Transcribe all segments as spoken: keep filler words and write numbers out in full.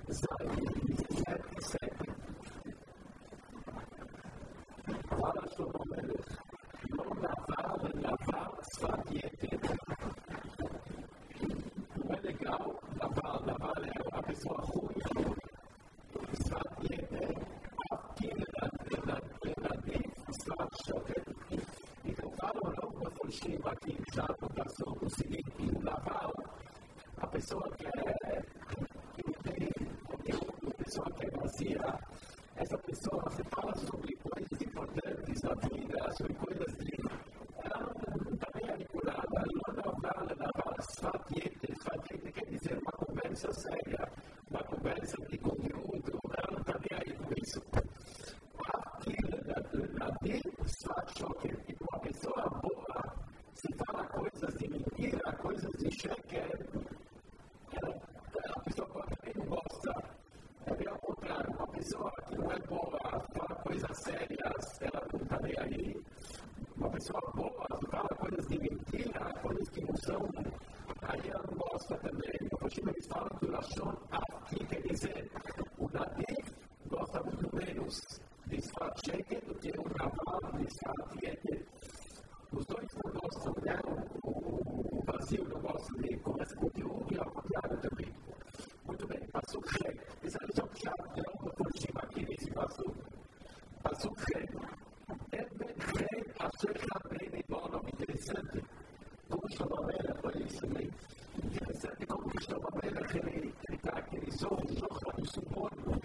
sete, sete. Fala Shlomo Melech, לא נבל ונבל שפת יתר. Não é legal lavar, lavar a pessoa ruim, שפת יתר, aqui na dentro, שפת שוטר. Então falam não com a folhinha aqui, já no passou o seguinte, o lavar, a pessoa que é que não tem conteúdo, a pessoa que é vazia, essa pessoa, você fala sobre coisas importantes da vida, sobre coisas de... Ela não está bem articulada, ela não fala da sfatiete. Sfatiete quer dizer uma conversa séria, uma conversa de conteúdo, ela não está bem aí com isso. Aquilo na dele, sfat-shoker, tipo uma pessoa boa, se fala coisas de mentira, coisas de sheker, a pessoa também não gosta. É ao contrário, uma pessoa que não é boa, fala coisas sérias, ela não está nem aí. Uma pessoa boa, fala coisas de mentira, coisas que não são, aí ela não gosta também. No último eles falam do Lashon aqui, quer dizer, o Nadiv gosta muito menos de Sfat Sheker do que o Naval de Sfat Yeter. Os dois não gostam, né? O Brasil não gosta de conversa com conteúdo e ao contrário também. Muito bem, passou o rei. Esse é o já não por cima aqui nesse passou. Passou o rei. É bem, achei também igual nome interessante. Como chama a Mera, por isso também. Interessante como que chama a Mera, ele está aquele som, joga no suborno.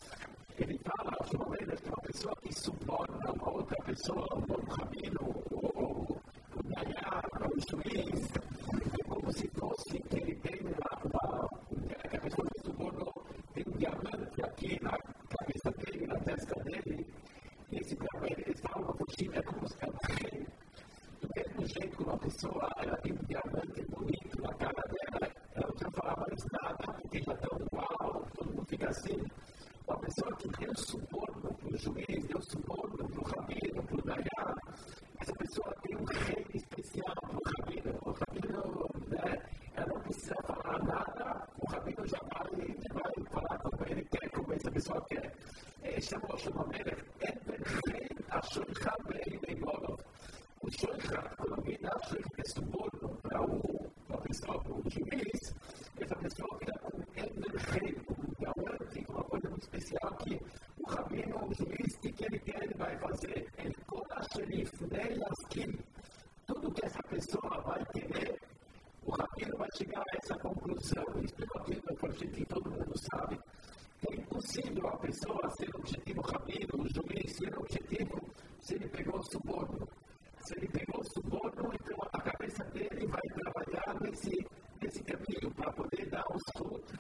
Ele fala, chama a Mera, que é uma pessoa que suborna uma outra pessoa, um rabino, ou um dayar, ou um juiz. É como se fosse que ele tem uma. Que a pessoa que subornou tem um diamante aqui na cabeça dele, na testa dele. E esse diamante, eles falam uma coxinha, é como se fosse do mesmo jeito que uma pessoa, ela tem um diamante bonito na cara dela, ela não precisa falar mais nada, porque já está igual, todo mundo fica assim. Uma pessoa que deu suborno para o juiz, deu suborno para o rabino, para o dayar, essa pessoa tem um rei especial para o rabino. O rabino, né, ela não precisa falar nada, o rabino já vai, já vai falar como ele quer, como essa pessoa quer. É, chamou o Shlomo é rei, achou que rabino é igual. O Shoicha, quando alguém dá Shoicha de suborno para uma pessoa, para um juiz, essa pessoa fica com um rei, um diamante, uma coisa muito especial que o rabino, o juiz, o que ele quer, ele vai fazer. Ele cola xerife, né, Yaskin. Tudo que essa pessoa vai querer, o rabino vai chegar a essa conclusão. Isso é uma coisa que todo mundo sabe. É impossível a pessoa ser objetivo rabino, o juiz ser objetivo se ele pegou o suborno. Se ele pegou o suborno, então a cabeça dele vai trabalhar nesse, nesse caminho para poder dar os frutos.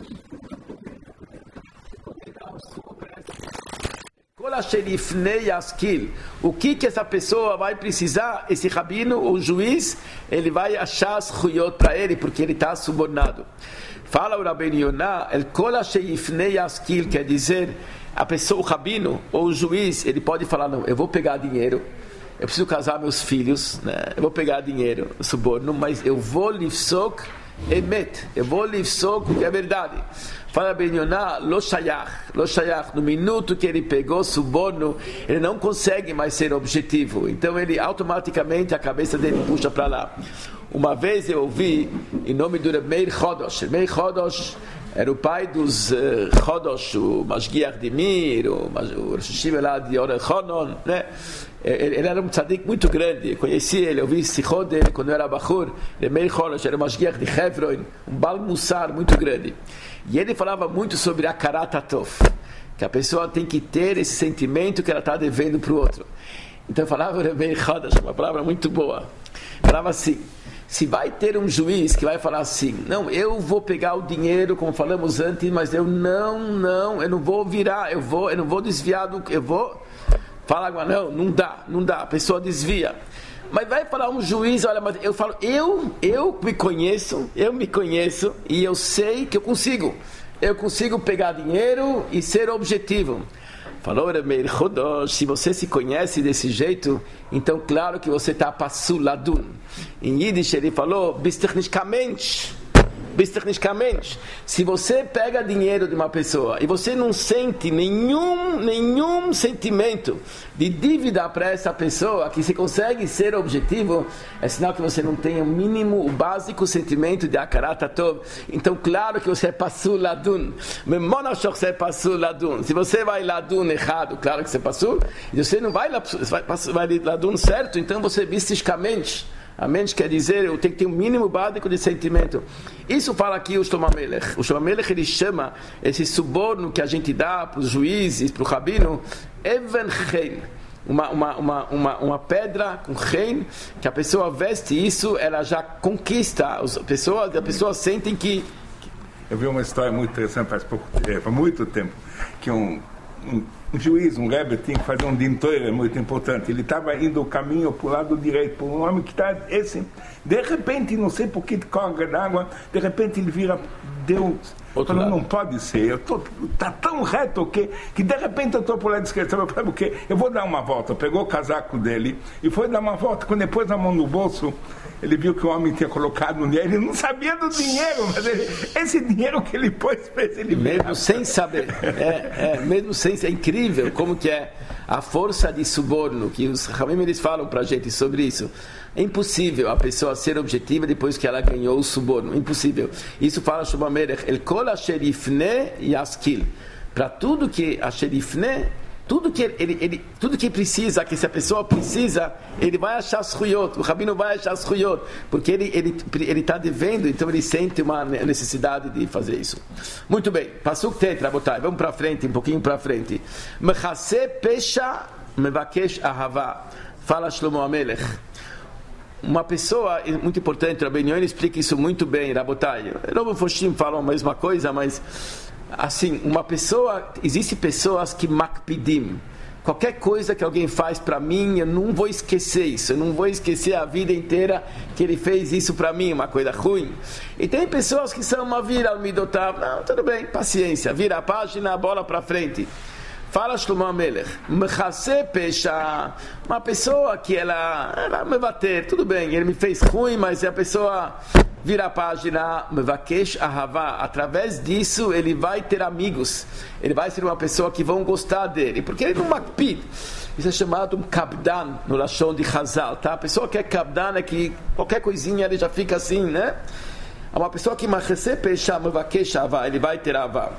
Poder dar os frutos para essa. O que que essa pessoa vai precisar? Esse rabino, o juiz, ele vai achar as huyot para ele, porque ele está subornado. Fala o Rabbeinu Yonah, el kol sheifnei yaskil, quer dizer, a pessoa, o rabino ou o juiz, ele pode falar, não, eu vou pegar dinheiro, eu preciso casar meus filhos, né? Eu vou pegar dinheiro, suborno, mas eu vou lifsok emet, eu vou lifsok o que é verdade. Fala Ben Yonah, lo shayach, lo shayach, no minuto que ele pegou suborno, ele não consegue mais ser objetivo, então ele automaticamente, a cabeça dele puxa para lá. Uma vez eu ouvi, em nome do Meir Chodosh, Meir Chodosh era o pai dos uh, Chodosh, o Mashgiach de Mir, o, o Rosh Hashiva lá de Orechonon, né? Ele, ele era um tzadik muito grande, eu conheci ele, eu vi Sichot dele quando eu era Bachur, Meir Chodosh era o Mashgiach de Hebron, um Bal Mussar muito grande. E ele falava muito sobre a Karat Hatov, que a pessoa tem que ter esse sentimento que ela está devendo para o outro. Então eu falava Meir Chodosh, uma palavra muito boa, falava assim, se vai ter um juiz que vai falar assim, não, eu vou pegar o dinheiro, como falamos antes, mas eu não, não, eu não vou virar, eu vou, eu não vou desviar do, eu vou, fala agora, não, não dá, não dá, a pessoa desvia. Mas vai falar um juiz, olha, mas eu falo, eu, eu me conheço, eu me conheço e eu sei que eu consigo, eu consigo pegar dinheiro e ser objetivo. Falou, Meir Chodosh, se você se conhece desse jeito, então claro que você está passul ladun. Em Yiddish ele falou, bist nicht kein Mensch. Tecnicamente, se você pega dinheiro de uma pessoa e você não sente nenhum, nenhum sentimento de dívida para essa pessoa, que você consegue ser objetivo, é sinal que você não tem o mínimo, o básico sentimento de akarat hatov. Então, claro que você é pasul ladun. Você é pasul ladun. Se você vai ladun errado, claro que você é pasul. E você não vai, vai, vai ladun certo, então você misticamente. A mente quer dizer, eu tenho que ter um mínimo básico de sentimento. Isso fala aqui o Shlomo Melech. O Shlomo Melech, ele chama esse suborno que a gente dá para os juízes, para o rabino, Even Chein. Uma, uma, uma, uma, uma pedra com rein, que a pessoa veste isso, ela já conquista. As pessoas, as pessoas sentem que... Eu vi uma história muito interessante faz, pouco, faz muito tempo, que um... um Um juiz, um rebbe, tinha que fazer um dintoiro muito importante. Ele estava indo o caminho para o lado direito, por um homem que está esse. De repente, não sei por que corga d'água, de repente ele vira Deus. Outro falou, não pode ser, eu tô, tá tão reto que, que de repente eu estou por lá de esquerda. Eu falei, porque eu vou dar uma volta. Pegou o casaco dele e foi dar uma volta. Quando ele pôs a mão no bolso, ele viu que o homem tinha colocado nele, ele não sabia do dinheiro, mas ele, esse dinheiro que ele pôs fez ele mesmo ver. Sem saber, é, é, mesmo sem é incrível como que é a força de suborno, que os Ramim eles falam pra gente sobre isso. É impossível a pessoa ser objetiva depois que ela ganhou o suborno, impossível. Isso fala Shlomo Melech, el kol asher yifne yaskil. Para tudo que asher yifne, tudo que ele, ele, tudo que precisa, que se a pessoa precisa, ele vai achar as ruyot, o rabino vai achar as ruyot, porque ele ele ele está devendo, então ele sente uma necessidade de fazer isso. Muito bem, Pasuk Tet, Rabotai, vamos para frente, um pouquinho para frente. Mechase pesha mevakesh ahava. Fala Shlomo Amelech. Uma pessoa, muito importante, Rabbi Yoel explica isso muito bem, Rabotai. Rabbi Foshim fala a mesma coisa, mas assim, uma pessoa, existem pessoas que makpidim. Qualquer coisa que alguém faz para mim, eu não vou esquecer isso. Eu não vou esquecer a vida inteira que ele fez isso para mim, uma coisa ruim. E tem pessoas que são uma vira al midotav. Não, tudo bem, paciência. Vira a página, a bola para frente. Fala Shlomo Melech, mechase pesha, uma pessoa que ela, ela me bater, tudo bem, ele me fez ruim, mas a pessoa vira a página, mevakesh ahava, através disso ele vai ter amigos, ele vai ser uma pessoa que vão gostar dele, porque ele não makpid. Isso é chamado um kabdan, no lashon de Chazal, tá? A pessoa que é kabdan é que qualquer coisinha ele já fica assim, né? Uma pessoa que mechase pesha, mevakesh ahava, ele vai ter ahava.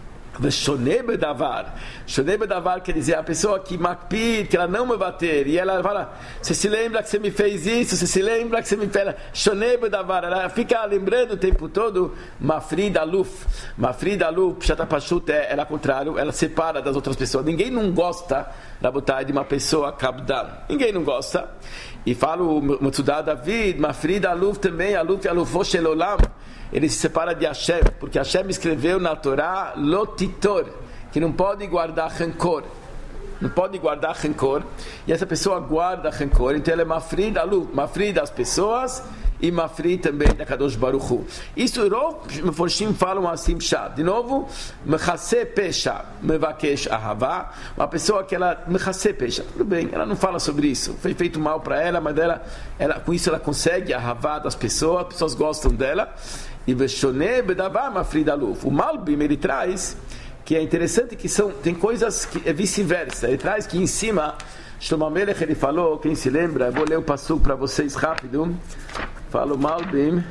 Shonei bedavar. Shonei bedavar quer dizer a pessoa que makpid, que ela não me bater, e ela fala, você se lembra que você me fez isso, você se lembra que você me fez. Shonei bedavar, ela fica lembrando o tempo todo. Mafrid aluf, Mafrid aluf, Pshat Pashut, ela é contrário, ela separa das outras pessoas. Ninguém não gosta da botar de uma pessoa kabdan, ninguém não gosta. E fala o Matzudá David, Mafrid aluf também, aluf alufo shel olam. Ele se separa de Hashem, porque Hashem escreveu na Torá Lotitor, que não pode guardar rancor. Não pode guardar rancor. E essa pessoa guarda rancor. Então ela é mafrid alu, mafrid das pessoas e mafrid também da Kadosh Baruch Hu. Isso, os Forshim falam assim, de novo, mechase pesha, mevakesh ahava. Uma pessoa que ela, mechase pesha, tudo bem, ela não fala sobre isso. Foi feito mal para ela, mas ela, ela, com isso ela consegue ahava das pessoas, as pessoas gostam dela. E Veshoneh bedavar mafrid aluf. O Malbim, ele traz que é interessante que são, tem coisas que é vice-versa. Ele traz que em cima, Shlomo Melech, ele falou, quem se lembra, eu vou ler o pasuk para vocês rápido. Fala o Malbim.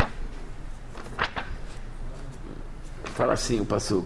Fala assim o pasuk.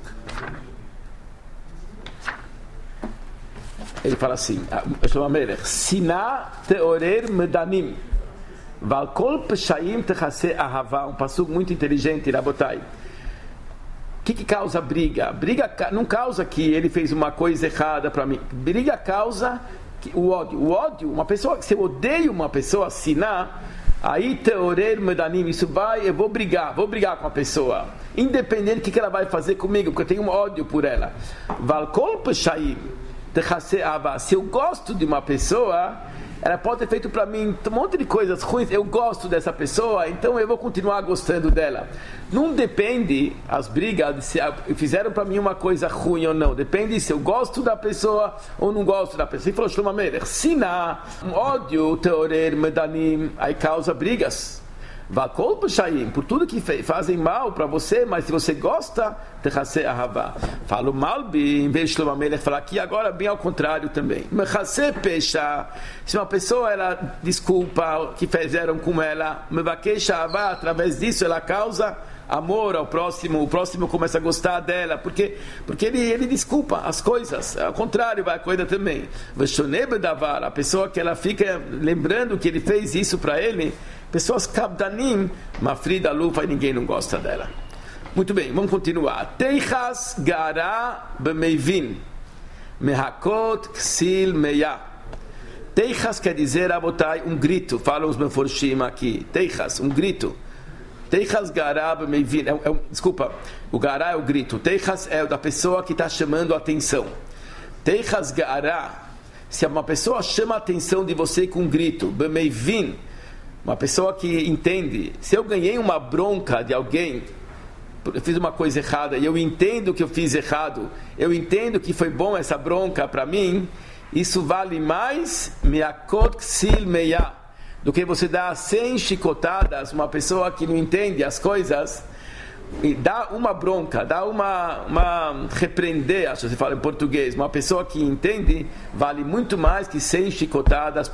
Ele fala assim, Shlomo Melech, Sina teorer medanim. Valkol peshaim techase ahava, um passuco muito inteligente, Rabotai. O que, que causa briga? Briga não causa que ele fez uma coisa errada para mim. Briga causa que, o ódio. O ódio, uma pessoa que você odeia uma pessoa, sinar, aí teorer medanim, isso vai, eu vou brigar, vou brigar com a pessoa, independente do que, que ela vai fazer comigo, porque eu tenho um ódio por ela. Valkol peshaim techase ahava. Se eu gosto de uma pessoa, ela pode ter feito para mim um monte de coisas ruins, eu gosto dessa pessoa, então eu vou continuar gostando dela. Não depende, as brigas, se fizeram para mim uma coisa ruim ou não, depende se eu gosto da pessoa ou não gosto da pessoa. Ele falou, Shlomo Melech, Sina, um ódio, teorer, medanim, aí causa brigas. Vakol b'shayim, por tudo que fazem mal para você, mas se você gosta, techaseh ahavá. Fala o Malbi, em vez de Shlomo Amelech falar aqui, agora bem ao contrário também. Mechaseh pesha, se uma pessoa, ela desculpa que fizeram com ela, mevakesh ahavá, através disso ela causa amor ao próximo, o próximo começa a gostar dela, porque, porque ele, ele desculpa as coisas, ao contrário vai a coisa também. A pessoa que ela fica lembrando que ele fez isso para ele, pessoas kabdanim, mafrida lufa e ninguém não gosta dela. Muito bem, vamos continuar. Teichas gara bemeivin mehakot ksil meya. Teichas quer dizer, abotai, um grito, falam os meforshim aqui. Teichas, um grito. Teichas garab meivin, é, é, desculpa, o gará é o grito, teichas é o da pessoa que está chamando a atenção. Teichas gará, se uma pessoa chama a atenção de você com um grito, meivin, uma pessoa que entende, se eu ganhei uma bronca de alguém, eu fiz uma coisa errada e eu entendo que eu fiz errado, eu entendo que foi bom essa bronca para mim, isso vale mais meakot ksil meya, do que você dá cem chicotadas, uma pessoa que não entende as coisas, e dá uma bronca, dá uma, uma repreender, acho que se fala em português, uma pessoa que entende, vale muito mais que cem chicotadas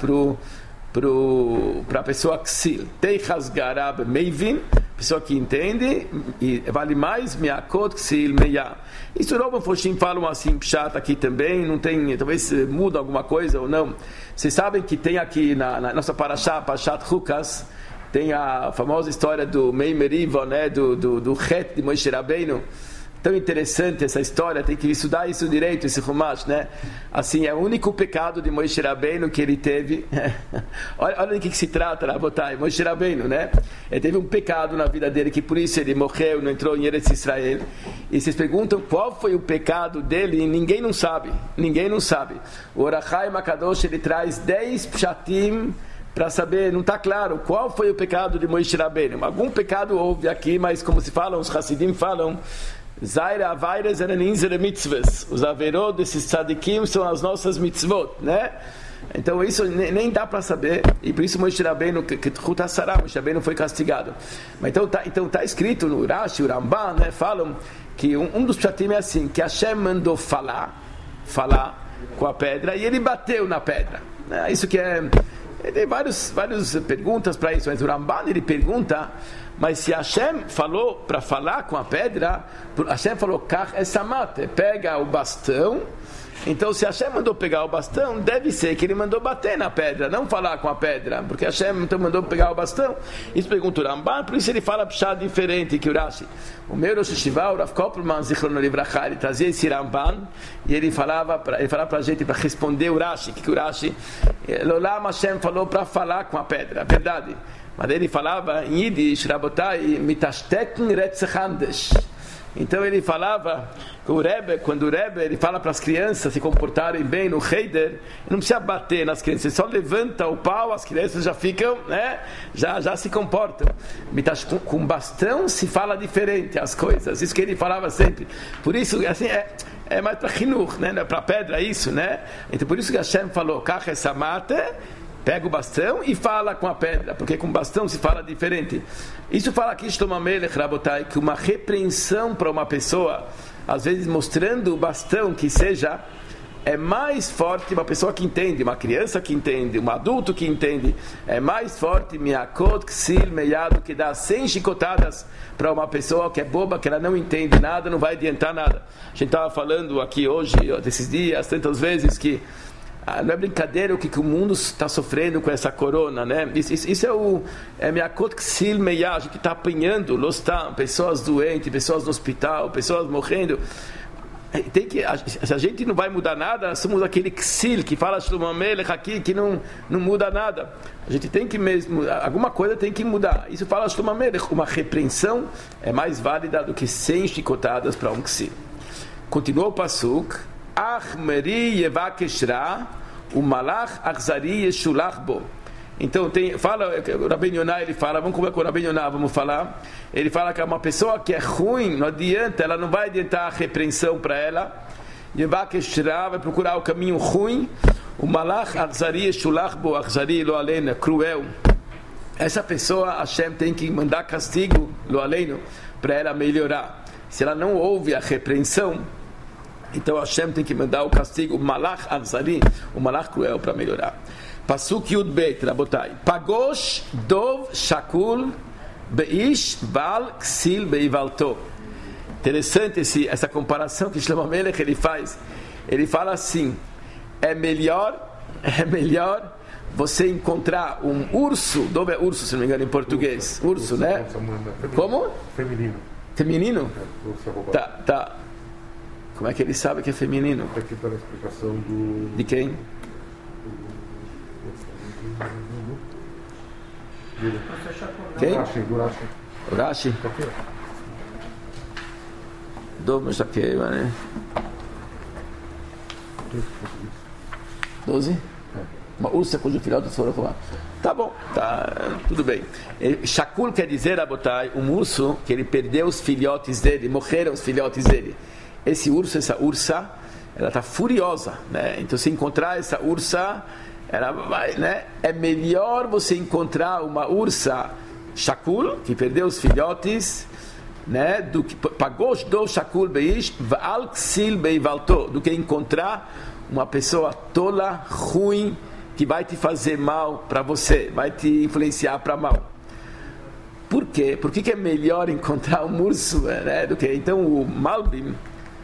para a pessoa ksil. Teichas garab meivin, pessoa que entende, e vale mais miakot ksil meya. Isso Rov Foshim falam assim, pshat aqui também, não tem, talvez muda alguma coisa ou não. Vocês sabem que tem aqui na, na nossa parashá, Parashat Chukas, tem a famosa história do Mei Meriva, né, do, do, do Het de Moshe Rabbeinu. Tão interessante essa história, tem que estudar isso direito, esse Chumash, né? Assim, é o único pecado de Moshe Rabbeinu que ele teve. olha, olha do que, que se trata, Rabotai, Moshe Rabbeinu, né? Ele teve um pecado na vida dele, que por isso ele morreu, não entrou em Eretz Israel. E vocês perguntam qual foi o pecado dele, e ninguém não sabe, ninguém não sabe. O Orachai Makadosh, ele traz dez pshatim para saber, não está claro qual foi o pecado de Moshe Rabbeinu. Algum pecado houve aqui, mas como se falam, os Hasidim falam, Zaira avairas ereninzere mitzvahs. Os averot desses tzadikim são as nossas mitzvot, né? Então isso nem dá para saber, e por isso Moshe Rabbeinu, que Chutassará, Moshe Rabbeinu foi castigado. Mas então está então tá escrito no Rashi, o Ramban, né? Falam que um, um dos pshatim é assim, que Hashem mandou falar, falar com a pedra, e ele bateu na pedra. Né? Isso que é... Tem várias, várias perguntas para isso, mas o Ramban, ele pergunta, mas se Hashem falou para falar com a pedra, Hashem falou, Kach esamate, pega o bastão. Então se Hashem mandou pegar o bastão, deve ser que ele mandou bater na pedra, não falar com a pedra, porque Hashem então mandou pegar o bastão. Isso pergunta o Ramban, por isso ele fala pshá diferente que o Rashi. O meu Rosh Yeshiva, o Rav Koppelman Zichrono Livracha, ele trazia esse Ramban e ele falava para ele falava para a gente para responder o Rashi, que o Rashi, Lolam Hashem falou para falar com a pedra, verdade. Mas ele falava em Yiddish, Rabotai, mitashtekn retzechandesh. Então ele falava que o Rebbe, quando o Rebbe ele fala para as crianças se comportarem bem no Heider, não precisa bater nas crianças, ele só levanta o pau, as crianças já ficam, né, já, já se comportam. Com, com bastão se fala diferente as coisas, isso que ele falava sempre. Por isso, assim, é, é mais para Chinuch, né, para pedra, isso, né? Então por isso que Hashem falou, Kach esamate, pega o bastão e fala com a pedra, porque com bastão se fala diferente. Isso fala aqui, Shlomo Amelech, Rabotai, que uma repreensão para uma pessoa, às vezes mostrando o bastão que seja, é mais forte, uma pessoa que entende, uma criança que entende, um adulto que entende, é mais forte, miakot ksil meyado, que dá cem chicotadas para uma pessoa que é boba, que ela não entende nada, não vai adiantar nada. A gente estava falando aqui hoje, desses dias, tantas vezes, que Ah, não é brincadeira o que, que o mundo está sofrendo com essa corona, né? Isso, isso, isso é o é miakot ksil meya, a gente está apanhando, lostam, pessoas doentes, pessoas no hospital, pessoas morrendo. Tem que, a, se a gente não vai mudar nada, somos aquele ksil que fala Shlomo Amelech aqui, que não, não muda nada. A gente tem que mesmo, alguma coisa tem que mudar. Isso fala Shlomo Amelech, uma repreensão é mais válida do que cem chicotadas para um ksil. Continua o pasuk. Ach meri yevakeshra o malach achzari yeshulach bo. Então tem, fala, o Rabbeinu Yonah, ele fala, vamos comer com o Rabbeinu Yonah, vamos falar. Ele fala que é uma pessoa que é ruim, não adianta, ela não vai adiantar a repreensão para ela. Yevakeshra vai procurar o caminho ruim. O malach achzari yeshulach bo, achzari lo alena, cruel. essa pessoa, Hashem tem que mandar castigo, lo aleino, para ela melhorar. Se ela não ouve a repreensão, então Hashem tem que mandar o castigo, o malach anzari, o malach cruel, para melhorar. Pasuk Yud Beit, Rabotai. Pagosh dov shakul beish bal ksil beivalto. Interessante esse, essa comparação que Shlomo Melech ele faz. Ele fala assim: é melhor, é melhor você encontrar um urso, dove é urso, se não me engano, em português. Urso, né? Como? Feminino. Feminino? Tá, tá. Como é que ele sabe que é feminino? Aqui está a explicação do... De quem? Quem? Do Rashi. O Rashi? Dove Shakeva, né? doze? Uma ursa cujo filhote foram roubados. Tá bom, tá, tudo bem. Shakul quer dizer, Rabotai, um urso que ele perdeu os filhotes dele, morreram os filhotes dele. Esse urso, essa ursa, ela está furiosa, né? Então, se encontrar essa ursa, ela vai, né? É melhor você encontrar uma ursa Shakul, que perdeu os filhotes, né? Do que Pagosh do Shakul beish va'al ksil beivalto, do que encontrar uma pessoa tola, ruim, que vai te fazer mal para você, vai te influenciar para mal. Por quê? Por que, que é melhor encontrar um urso, né, do que... Então o Malbim,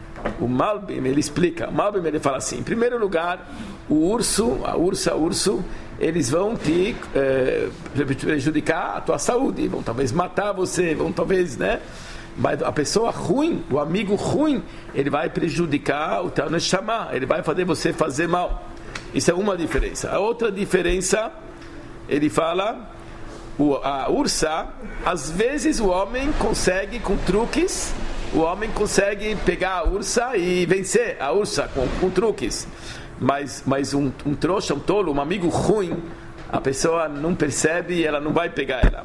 o Malbim, ele explica, o Malbim ele fala assim: em primeiro lugar, o urso, a ursa, o urso, eles vão te eh, prejudicar a tua saúde, vão talvez matar você, vão talvez, né? Mas a pessoa ruim, o amigo ruim, ele vai prejudicar o teu neshama, ele vai fazer você fazer mal. Isso é uma diferença. A outra diferença, ele fala, o, a ursa, às vezes o homem consegue com truques, o homem consegue pegar a ursa e vencer a ursa com, com truques. Mas, mas um, um trouxa, um tolo, um amigo ruim, a pessoa não percebe e ela não vai pegar ela.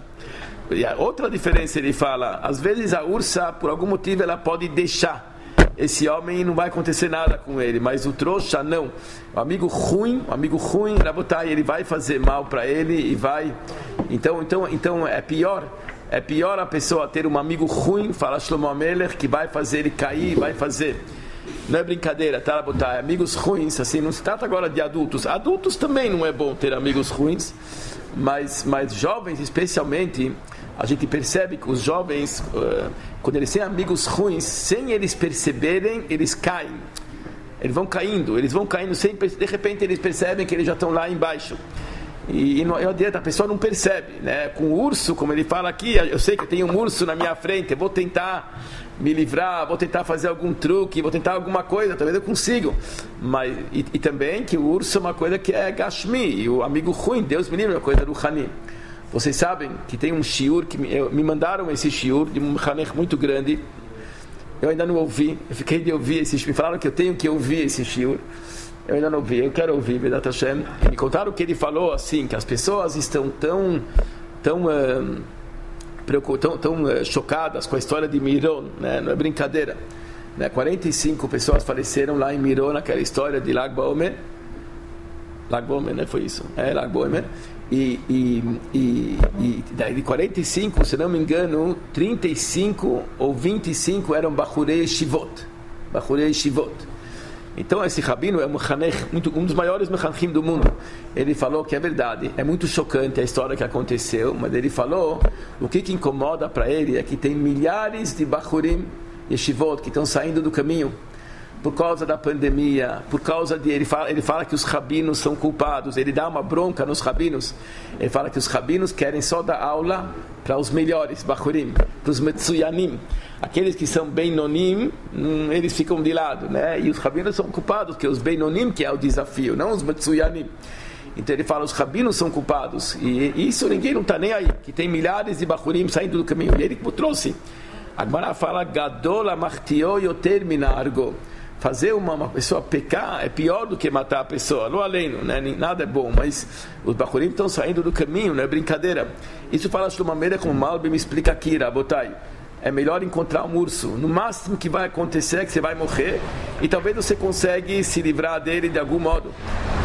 E a outra diferença, ele fala, às vezes a ursa, por algum motivo, ela pode deixar esse homem e não vai acontecer nada com ele, mas o trouxa não. O amigo ruim, o amigo ruim, ele vai fazer mal para ele e vai. Então, então, então é pior. É pior a pessoa ter um amigo ruim, fala Shlomo Melech, que vai fazer ele cair, vai fazer. Não é brincadeira, tá? Botar amigos ruins, assim, não se trata agora de adultos. Adultos também não é bom ter amigos ruins, mas, mas jovens especialmente, a gente percebe que os jovens, uh, quando eles têm amigos ruins, sem eles perceberem, eles caem. Eles vão caindo, eles vão caindo sem, de repente eles percebem que eles já estão lá embaixo. E, e não adianta, a pessoa não percebe, né? Com o urso, como ele fala aqui, eu sei que tem um urso na minha frente, eu vou tentar me livrar, vou tentar fazer algum truque, vou tentar alguma coisa, talvez eu consiga. Mas, e, e também que o urso é uma coisa que é Gashmi, e o amigo ruim, Deus me livre, é uma coisa do Hani. Vocês sabem que tem um shiur, que me, eu, me mandaram esse shiur, de um Hanech muito grande, eu ainda não ouvi, eu fiquei de ouvir esse shiur, me falaram que eu tenho que ouvir esse shiur. Eu ainda não ouvi, eu quero ouvir, Bedat Hashem. E me contaram que ele falou assim, que as pessoas estão tão, tão, uh, tão, tão uh, chocadas com a história de Miron, né? Não é brincadeira. Né? quarenta e cinco pessoas faleceram lá em Miron, naquela história de Lag Baomer. Lag Baomer, né? Foi isso? É, Lag Baomer. E, e, e, e daí de quarenta e cinco, se não me engano, trinta e cinco ou vinte e cinco eram Bachurei Shivot. Bachurei Shivot. Então esse rabino é um, muito, um dos maiores mechanchim do mundo. Ele falou que é verdade, é muito chocante a história que aconteceu, mas ele falou, o que, que incomoda para ele é que tem milhares de bachurim yeshivot que estão saindo do caminho por causa da pandemia, por causa de... Ele fala, ele fala que os rabinos são culpados, ele dá uma bronca nos rabinos, ele fala que os rabinos querem só dar aula para os melhores, bachurim, para os metsuyanim. Aqueles que são Beinonim, hum, eles ficam de lado, né? E os rabinos são culpados, que os Beinonim que é o desafio, não os Metsuyanim. Então ele fala, os rabinos são culpados. E, e isso ninguém não está nem aí, que tem milhares de bachurim saindo do caminho. E ele trouxe. A Gemara fala, Gadol amartio yoter min argo. Fazer uma, uma pessoa pecar é pior do que matar a pessoa. Não além, né? Nada é bom, mas os bachurim estão saindo do caminho, não é brincadeira. Isso fala de uma maneira como Malbi me explica aqui, Rabotai. É melhor encontrar um urso. No máximo que vai acontecer é que você vai morrer e talvez você consiga se livrar dele de algum modo.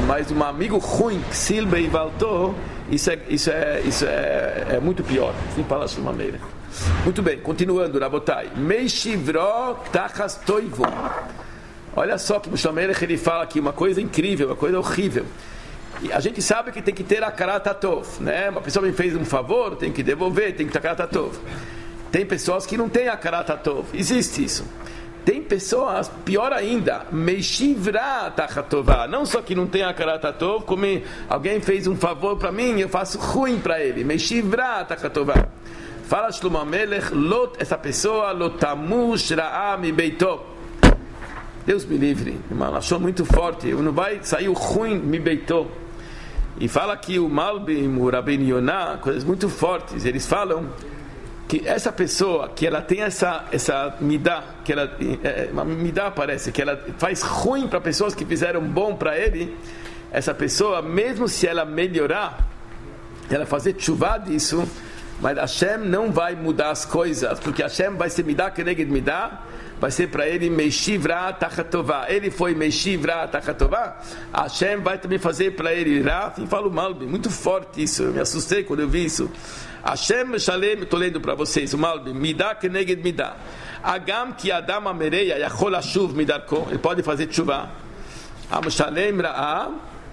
mas um amigo ruim, Silbe e voltou, isso é, isso é, isso é, é muito pior. Assim fala Shlomo Melech. Muito bem, continuando, Rabotai. Meishivro tachas toivo. Olha só que o Shlomo Melech ele fala aqui uma coisa incrível, uma coisa horrível. E a gente sabe que tem que ter a karat tov, né? Uma pessoa me fez um favor, tem que devolver, tem que ter a karat tov. Tem pessoas que não têm a karat tov, existe isso. Tem pessoas, pior ainda, meishivra tachatová, não só que não tem a karat tov, como alguém fez um favor para mim, eu faço ruim para ele, meishivra tachatová. Fala Shlomo Melech, lot, essa pessoa, lotamush ra'a mi beito. Deus me livre, irmão, achou muito forte, não vai sair o ruim mi beito. E fala que o Malbim, o Rabbeinu Yonah, coisas muito fortes, eles falam que essa pessoa, que ela tem essa, essa midá, que ela, é, uma midá parece, que ela faz ruim para pessoas que fizeram bom para ele, essa pessoa, mesmo se ela melhorar, ela fazer tchuvá disso, mas Hashem não vai mudar as coisas, porque Hashem vai ser midá keneged midá, vai ser para ele meishivra tachatová. Ele foi meishivra tachatová, Hashem vai também fazer para ele irá. E falo Malbim, muito forte isso, eu me assustei quando eu vi isso. Hashem shalem, estou lendo para vocês o Malbim, midá keneged midá, agam ki adam amereia yachol ashuv midarko, ele pode fazer tchuvá, am shalem ra'a,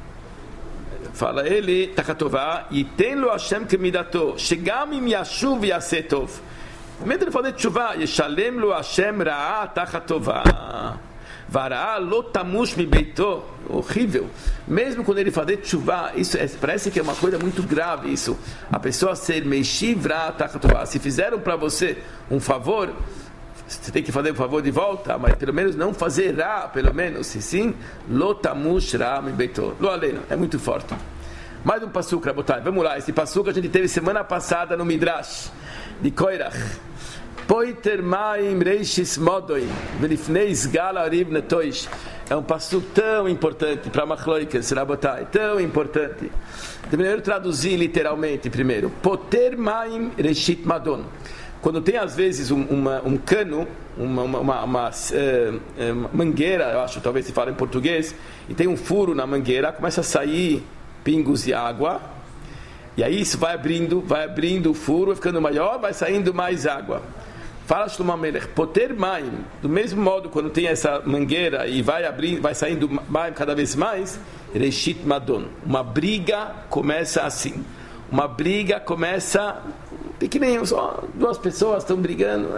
fala ele tachatová, e tem lo Hashem que midato, shegam im yashuv yasetov. Primeiro ele fazer tchuvá, yeshalem lo Hashem ra'a tachatová, vara'a lo tamush mi beito. Horrível. Mesmo quando ele fazer tchuvá, isso é, parece que é uma coisa muito grave isso. A pessoa ser meishivra tachatová. Se fizeram para você um favor, você tem que fazer o favor de volta, mas pelo menos não fazer ra, pelo menos, se sim, lo tamush ra'a mi beito. Lo aleno, é muito forte. Mais um passuco, Rabotai. Vamos lá, esse passuco a gente teve semana passada no Midrash de Koirach. Poiter maim reishis modoim velifnei sgal ariv netoish. É um passuco tão importante para Machloikes, Rabotai, tão importante. Primeiro traduzir literalmente primeiro. Poter maim reishit madon. Quando tem às vezes um, uma, um cano, uma, uma, uma, uma uh, mangueira, eu acho, talvez se fala em português, e tem um furo na mangueira, começa a sair pingos de água, e aí isso vai abrindo, vai abrindo o furo, vai ficando maior, vai saindo mais água. Fala Shlomo Melech, poter maim, do mesmo modo quando tem essa mangueira e vai abrindo, vai saindo maim cada vez mais, reshit madon, uma briga começa assim, uma briga começa pequenininho, só duas pessoas estão brigando,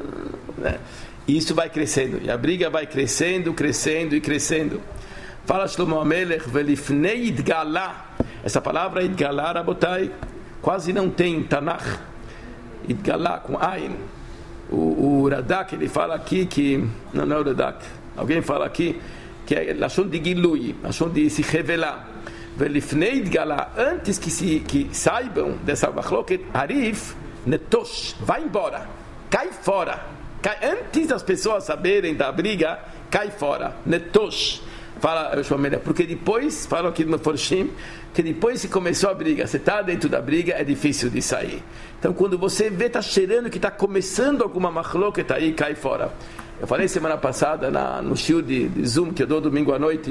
né? E isso vai crescendo, e a briga vai crescendo, crescendo e crescendo. Fala Shlomo Melech, velifnei idgalá. Essa palavra idgalá, Rabotai, quase não tem em Tanakh. Idgalá com Ain. O, o Radak, ele fala aqui que, não, não é o Radak, alguém fala aqui que é lashon de Gilui, lashon de se revelar. Velifnei idgalá, antes que, se, que saibam dessa machloket, Arif, netosh, vai embora, cai fora. Cai, antes das pessoas saberem da briga, cai fora, netosh. Fala, porque depois, fala aqui no Forshim, que depois que começou a briga, você está dentro da briga, é difícil de sair. Então, quando você vê, está cheirando que está começando alguma machloket aí, cai fora. Eu falei semana passada, na, no shiur de, de Zoom, que eu dou domingo à noite,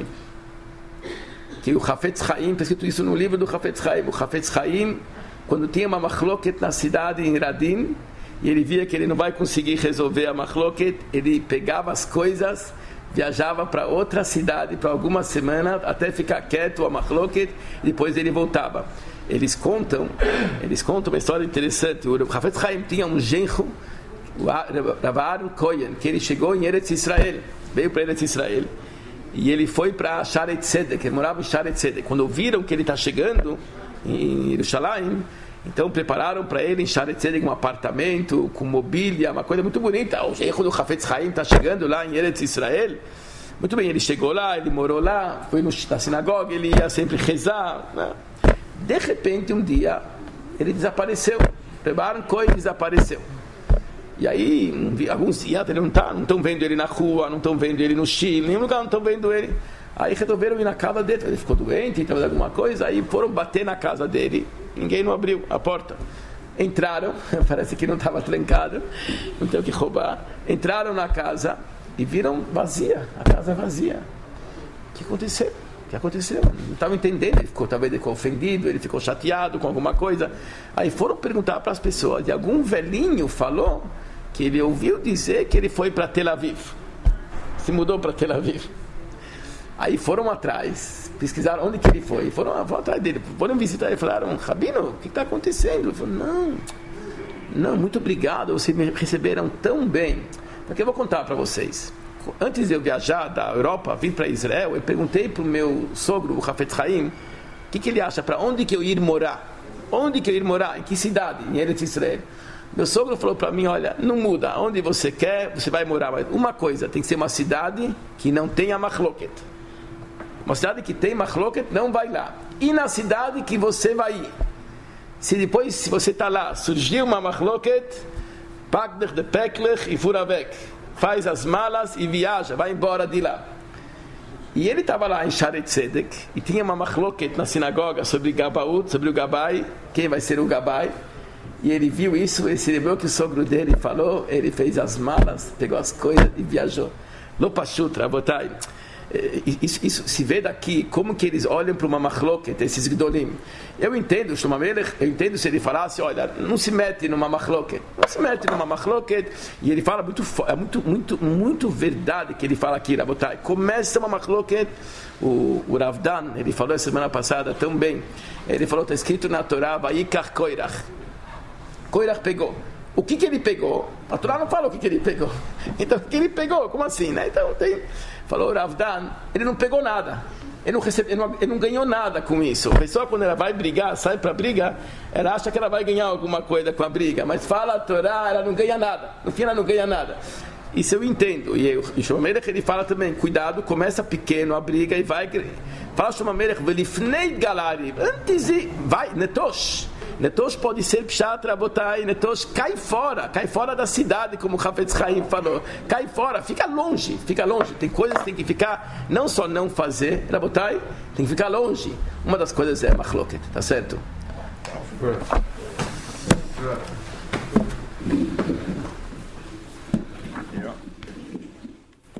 que o Hafetz Chaim, está escrito isso no livro do Hafetz Chaim, o Hafetz Chaim, quando tinha uma machloket na cidade, em Radin, e ele via que ele não vai conseguir resolver a machloket, ele pegava as coisas, viajava para outra cidade para algumas semanas até ficar quieto a machloket, e depois ele voltava. Eles contam, eles contam uma história interessante. O Hafetz Chaim tinha um genro, o Rav Aaron Cohen, que ele chegou em Eretz Israel, veio para Eretz Israel, e ele foi para Sharet Tzedek, ele morava em Sharet Tzedek. Quando viram que ele está chegando em Yerushalayim, então prepararam para ele em Sharet Tzedek um apartamento com mobília, uma coisa muito bonita. O genro do Hafetz Chaim está chegando lá em Eretz Israel. Muito bem, ele chegou lá, ele morou lá, foi no, na sinagoga, ele ia sempre rezar, né? De repente, um dia, ele desapareceu. Prepararam coisa e desapareceu. E aí, um, alguns dias, ele não está, não estão vendo ele na rua, não estão vendo ele no Chile, em nenhum lugar não estão vendo ele. Aí resolveram ir na casa dele, ele ficou doente, então alguma coisa, aí foram bater na casa dele. Ninguém não abriu a porta. Entraram, parece que não estava trancado, não tem o que roubar. Entraram na casa e viram vazia, a casa vazia. O que aconteceu? O que aconteceu? Não estava entendendo, ele ficou, talvez ele ficou ofendido, ele ficou chateado com alguma coisa. Aí foram perguntar para as pessoas, e algum velhinho falou que ele ouviu dizer que ele foi para Tel Aviv, se mudou para Tel Aviv. Aí foram atrás, pesquisaram onde que ele foi, foram, foram atrás dele, foram visitar e falaram, Rabino, o que está acontecendo? Ele falou, não, não, muito obrigado, vocês me receberam tão bem. Porque eu vou contar para vocês. Antes de eu viajar da Europa, vir para Israel, eu perguntei para o meu sogro, o Hafetz Haim, o que, que ele acha, para onde que eu ir morar? Onde que eu ir morar? Em que cidade? Em Eretz Israel. Meu sogro falou para mim, olha, não muda, onde você quer, você vai morar. Mas uma coisa, tem que ser uma cidade que não tenha machloket. Uma cidade que tem machloket, não vai lá. E na cidade que você vai ir. Se depois, se você está lá, surgiu uma machloket, pagdech de peklech e furavek. Faz as malas e viaja, vai embora de lá. E ele estava lá em Shaarei Tzedek e tinha uma machloket na sinagoga sobre Gabaut, sobre o Gabai, quem vai ser o Gabai. E ele viu isso, ele se lembrou que o sogro dele falou, ele fez as malas, pegou as coisas e viajou. Lo pashut, rabotai. Isso, isso se vê daqui, como que eles olham para uma machloket, esses gdolim. Eu entendo, Shlomo Melech, eu entendo se ele falasse, olha, não se mete numa machloket, não se mete numa machloket, e ele fala muito, é muito, muito, muito verdade que ele fala aqui, Rabotai. Começa uma machloket, o, o Rav Dan, ele falou a semana passada tão bem, ele falou, está escrito na Torá, Vayikach Koirach, Koirach pegou. O que que ele pegou? A Torá não fala o que que ele pegou. Então, o que ele pegou? Como assim, né? Então, tem... Falou o Rav Dan, ele não pegou nada. Ele não, recebe, ele, não, ele não ganhou nada com isso. A pessoa, quando ela vai brigar, sai para briga, ela acha que ela vai ganhar alguma coisa com a briga. Mas fala a Torá, ela não ganha nada. No fim, ela não ganha nada. Isso eu entendo. E o Shlomo Melech, ele fala também, cuidado, começa pequeno a briga e vai... Fala o Shlomo Melech, velifnei galari. Antes de... Vai, netosh. Netosh pode ser pshat, rabotai, netosh cai fora, cai fora da cidade, como o Hafetz Haim falou, cai fora, fica longe, fica longe, tem coisas que tem que ficar, não só não fazer, rabotai, tem que ficar longe. Uma das coisas é machloket, tá certo?